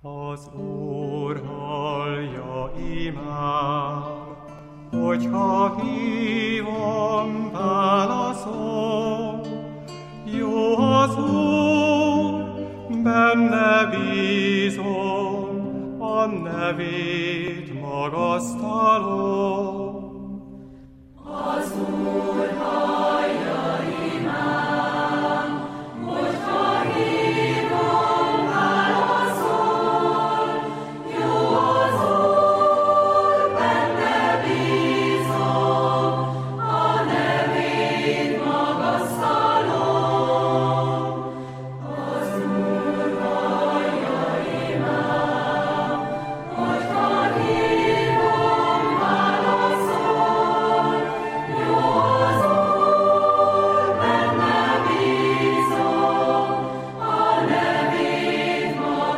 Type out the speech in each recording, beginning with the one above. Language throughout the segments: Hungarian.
Az Úr hallja imám, hogyha hívom, válaszol. Jó az Úr, benne bízom, a nevét magasztalom. Az Úr hallja imám, hogyha hívom, válaszol. Jó az Úr, benne bízom, a nevét magasztalom. Az Úr hallja imám, hogyha hívom, válaszol. Jó az Úr, benne bízom, a nevét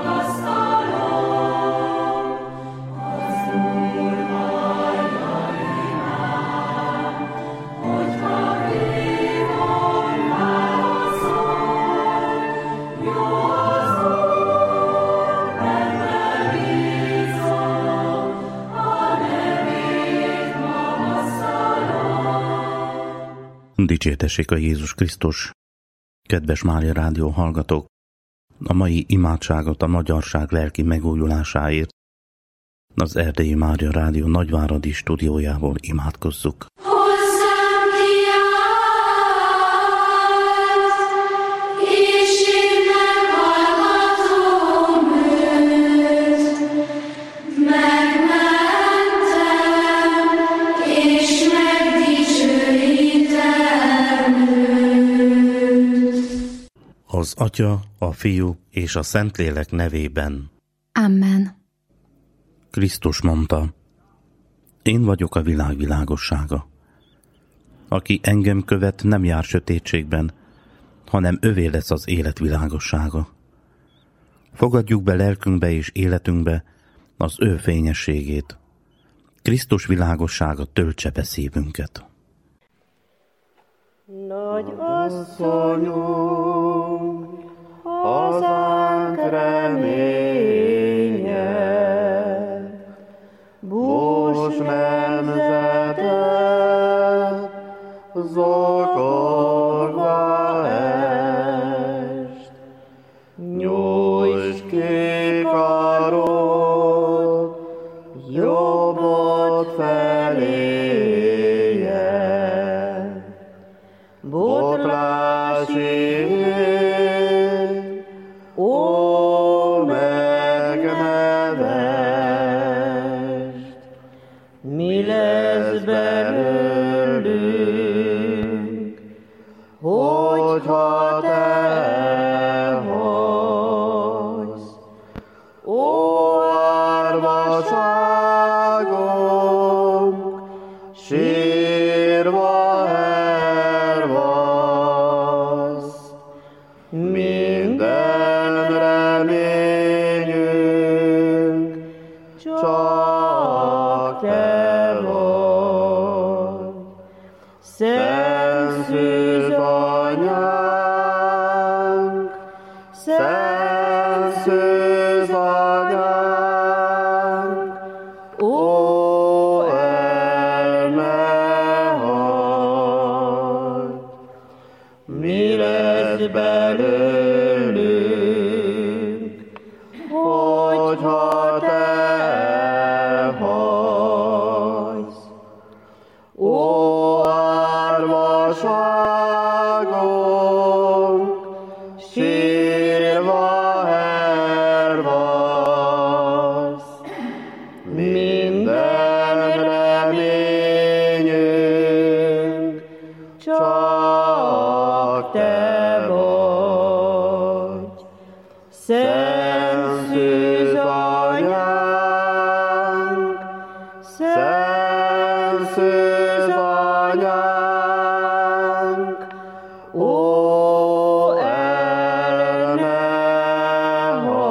magasztalom. Az Úr hallja imám, hogyha hívom, válaszol. Jó az Úr, benne bízom, a nevét magasztalom. Dicsértessék a Jézus Krisztus! Kedves Mária Rádió hallgatók! A mai imádságot a magyarság lelki megújulásáért az Erdélyi Mária Rádió Nagyváradi stúdiójából imádkozzuk. Hozzám kiállt, és én meghallgatom őt. Megmentem, és megdicsőítem őt. Az Atya, a Fiú és a Szentlélek nevében. Amen. Krisztus mondta: Én vagyok a világ világossága. Aki engem követ, nem jár sötétségben, hanem övé lesz az élet világossága. Fogadjuk be lelkünkbe és életünkbe az ő fényességét. Krisztus világossága töltse be szívünket. Nagy asszonyunk, hazánk reménye, bús nemzetet zokogva est. Nyújtsd ki karod, jobbod feléje, botlási ó megnevest. Mi lesz belőlünk, hogyha te elhagysz? Ó árvaságom, sírva elvasz. Minden reményünk csak te vagy. Szent Szűz Anyánk, Szent Szűz Anyánk, ó el ne hagyd. Mi lesz belőlünk, hogyha te elhagysz? Ó árvaságom, sírva elvasz. Minden reményünk csak te vagy. Szent Szűz Anyánk, Szent Szűz Anyánk, ó el ne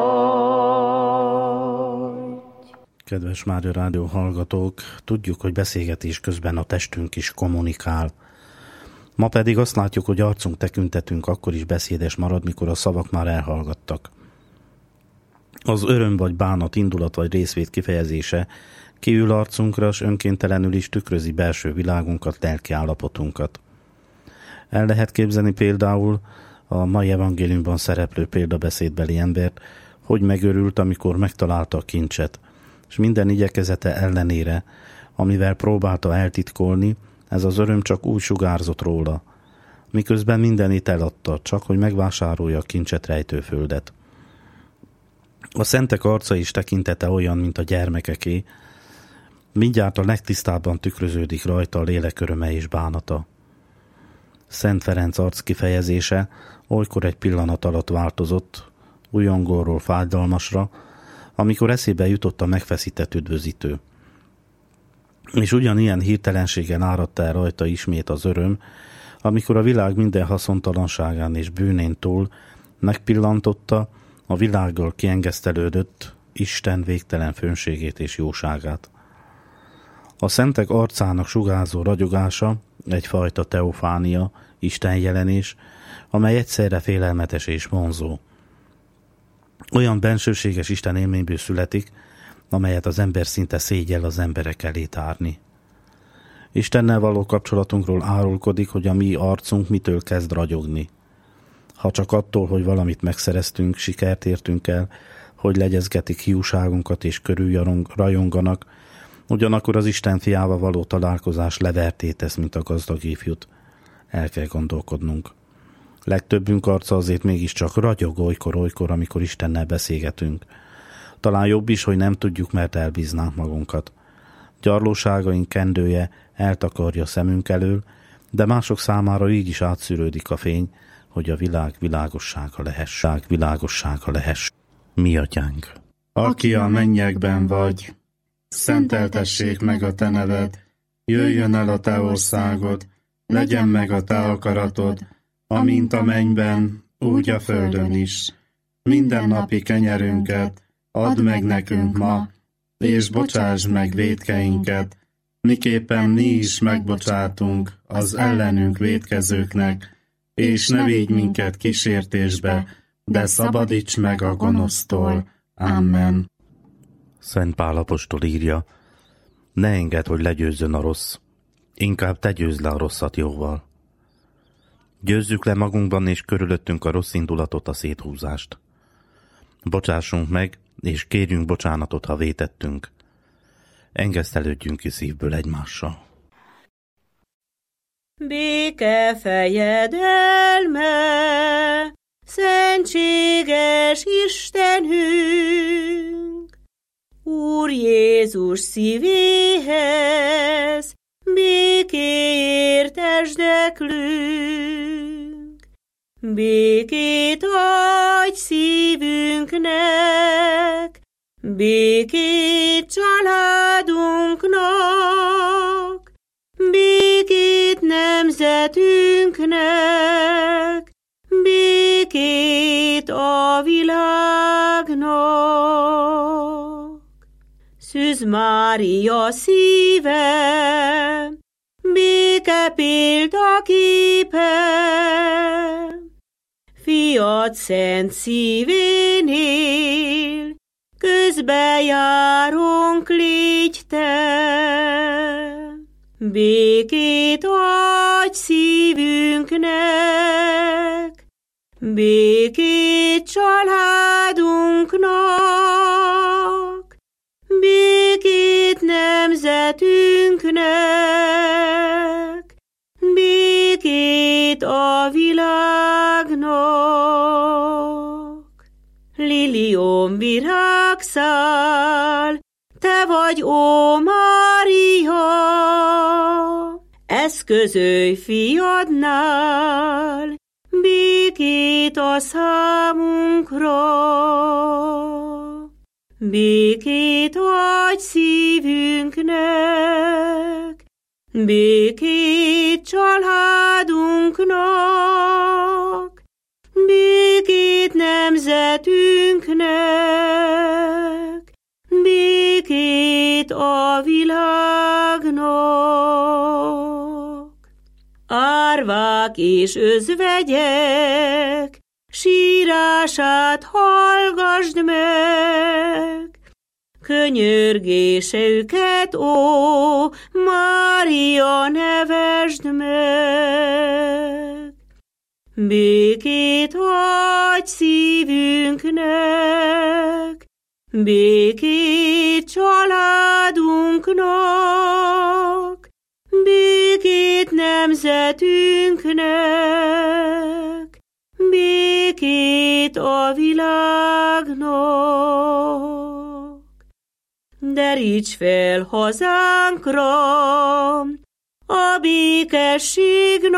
hagyd. Kedves Mária Rádió hallgatók, tudjuk, hogy beszélgetés közben a testünk is kommunikál. Ma pedig azt látjuk, hogy arcunk, tekintetünk akkor is beszédes marad, mikor a szavak már elhallgattak. Az öröm vagy bánat, indulat vagy részvét kifejezése kiül arcunkra, s önkéntelenül is tükrözi belső világunkat, lelki állapotunkat. El lehet képzelni például a mai evangéliumban szereplő példabeszédbeli embert, hogy megörült, amikor megtalálta a kincset, és minden igyekezete ellenére, amivel próbálta eltitkolni, ez az öröm csak úgy sugárzott róla, miközben mindenit eladta, csak hogy megvásárolja a kincset rejtő földet. A szentek arca és tekintete olyan, mint a gyermekeké, mindjárt a legtisztábban tükröződik rajta a lélek öröme és bánata. Szent Ferenc arc kifejezése olykor egy pillanat alatt változott, újongóról fájdalmasra, amikor eszébe jutott a megfeszített üdvözítő. És ugyanilyen hirtelenségen áradta el rajta ismét az öröm, amikor a világ minden haszontalanságán és bűnén túl megpillantotta a világgal kiengesztelődött Isten végtelen fönségét és jóságát. A szentek arcának sugárzó ragyogása egyfajta teofánia, Isten jelenés, amely egyszerre félelmetes és vonzó. Olyan bensőséges Isten élményből születik, amelyet az ember szinte szégyell az emberek elé tárni. Istennel való kapcsolatunkról árulkodik, hogy a mi arcunk mitől kezd ragyogni. Ha csak attól, hogy valamit megszereztünk, sikert értünk el, hogy legyezgetik hiúságunkat és körül rajonganak, ugyanakkor az Isten fiával való találkozás leverté tesz, mint a gazdag ifjút. El kell gondolkodnunk. Legtöbbünk arca azért mégiscsak ragyog olykor, amikor Istennel beszélgetünk. Talán jobb is, hogy nem tudjuk, mert elbíznánk magunkat. Gyarlóságaink kendője eltakarja szemünk elől, de mások számára így is átszűrődik a fény, hogy a világ világossága lehess. Mi atyánk, aki a mennyekben vagy, szenteltessék meg a te neved, jöjjön el a te országod, legyen meg a te akaratod, amint a mennyben, úgy a földön is. Mindennapi kenyerünket add meg nekünk ma, és bocsásd meg vétkeinket, miképpen mi is megbocsátunk az ellenünk vétkezőknek, és ne védj minket kísértésbe, de szabadíts meg a gonosztól. Amen. Szent Pál apostol írja, ne engedd, hogy legyőzzön a rossz, inkább te győzd le a rosszat jóval. Győzzük le magunkban és körülöttünk a rossz indulatot, a széthúzást. Bocsássunk meg, és kérjünk bocsánatot, ha vétettünk. Engesztelődjünk ki szívből egymással. Béke fejedelme, szentséges Istenünk, Úr Jézus szívéhez, békéért esdeklünk. Békét adj szívünknek, békét családunknak, békét nemzetünknek, békét a világnak. Szűz Mária szíve, béke példaképe, Fiad szent szívénél, közbejárunk légy te. Békét adj szívünknek, békét családunknak, békét nemzetünknek, békét a világnak. Liliom virágszál, te vagy, ó Mária, eszközölj fiadnál, békét a számunkra. Békét adj szívünknek, békét családunknak, békét nemzetünknek, békét a világnak. Árvák és özvegyek, sírását hallgasd meg, könyörgése őket, ó, Mária, nevesd meg. Békét adj szívünknek, békét családunknak, békét nemzetünknek, békét a világnak. Deríts fel hazánkra a békesség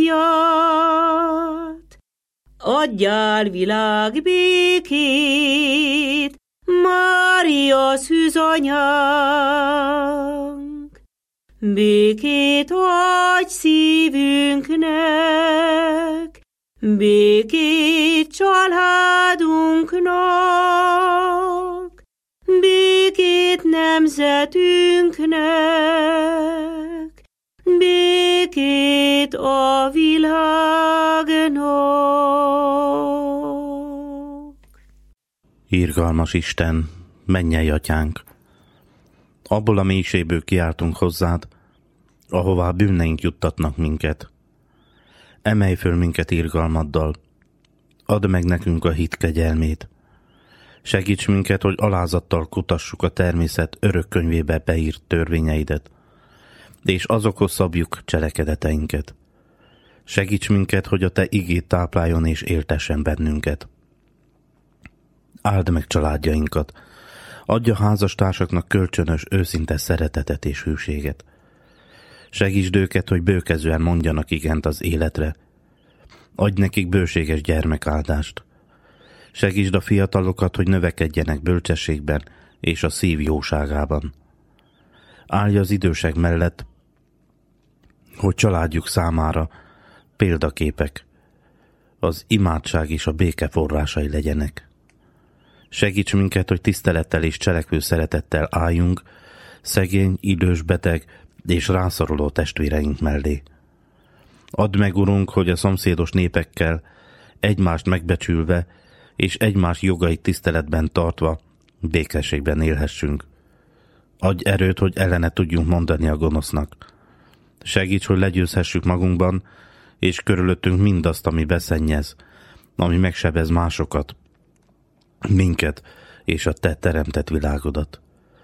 napját, adjál világ békét, Mária szűzanyánk. Békét adj szívünknek, békét családunknak, békét nemzetünknek, békét a világnak. Irgalmas Isten, mennyei atyánk, abból a mélységből kiáltunk hozzád, ahová bűneink juttatnak minket. Emelj föl minket irgalmaddal, add meg nekünk a hit kegyelmét. Segíts minket, hogy alázattal kutassuk a természet örök könyvébe beírt törvényeidet, és azokhoz szabjuk cselekedeteinket. Segíts minket, hogy a te igét tápláljon és éltessen bennünket. Áld meg családjainkat, adj a házastársaknak kölcsönös, őszinte szeretetet és hűséget. Segítsd őket, hogy bőkezően mondjanak igent az életre. Adj nekik bőséges gyermekáldást. Segítsd a fiatalokat, hogy növekedjenek bölcsességben és a szív jóságában. Állj az idősek mellett, hogy családjuk számára példaképek, az imádság és a béke forrásai legyenek. Segíts minket, hogy tisztelettel és cselekvő szeretettel álljunk szegény, idős, beteg és rászoruló testvéreink mellé. Add meg, Urunk, hogy a szomszédos népekkel egymást megbecsülve és egymás jogait tiszteletben tartva békességben élhessünk. Adj erőt, hogy ellene tudjunk mondani a gonosznak. Segíts, hogy legyőzhessük magunkban és körülöttünk mindazt, ami beszennyez, ami megsebez másokat, minket és a te teremtett világodat.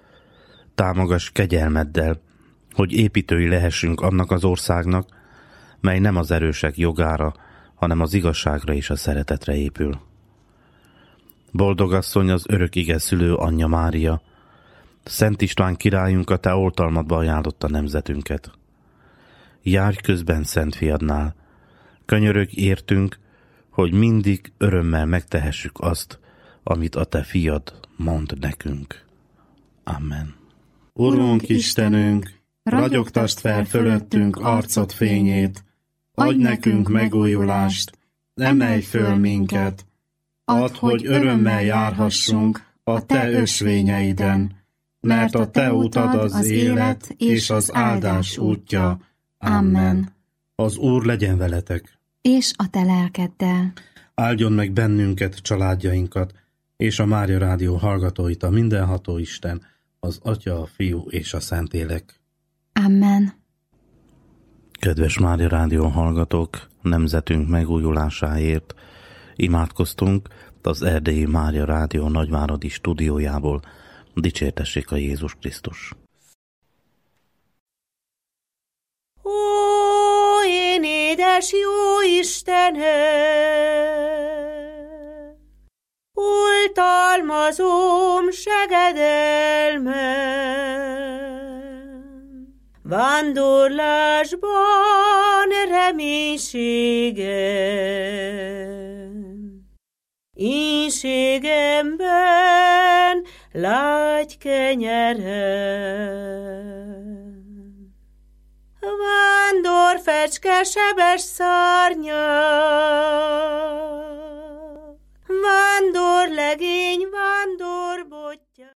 Támogass kegyelmeddel, hogy építői lehessünk annak az országnak, mely nem az erősek jogára, hanem az igazságra és a szeretetre épül. Boldogasszony, az örök ige szülő anyja Mária, Szent István királyunk, a te oltalmadba ajánlotta nemzetünket. Járj közben Szent Fiadnál, könyörögj értünk, hogy mindig örömmel megtehessük azt, amit a te fiad mond nekünk. Amen. Urunk Istenünk, ragyogtasd fel fölöttünk arcod fényét, adj nekünk megújulást, emelj föl minket, add, hogy örömmel járhassunk a te ösvényeiden, mert a te utad az élet és az áldás útja. Amen. Az Úr legyen veletek, és a te lelkeddel. áldjon meg bennünket, családjainkat, és a Mária Rádió hallgatóit a mindenható Isten, az Atya, a Fiú és a Szentlélek. Amen. Kedves Mária Rádió hallgatók, nemzetünk megújulásáért imádkoztunk az Erdélyi Mária Rádió nagyváradi stúdiójából. Dicsértessék a Jézus Krisztus! Ó, én édes jó Istenem, oltalmazom segedelmem, vándorlásban reménységem, ínségemben lágy kenyerem. Vándor fecske sebes szárnyal,